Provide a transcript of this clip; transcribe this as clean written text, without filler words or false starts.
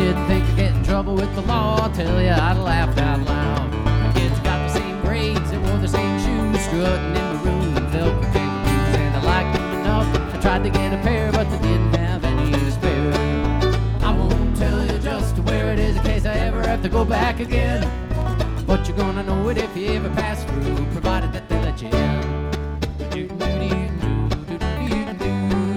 didn't think I'd get in trouble with the law. I'll tell you, I'd laughed out loud. The kids got the same grades, they wore the same shoes, strutting in maroon velcro kangaroos, and I liked them enough. I tried to get a pair, but they didn't have any to spare. I won't tell you just where it is in case I ever have to go back again, but you're gonna know it if you ever pass through, provided that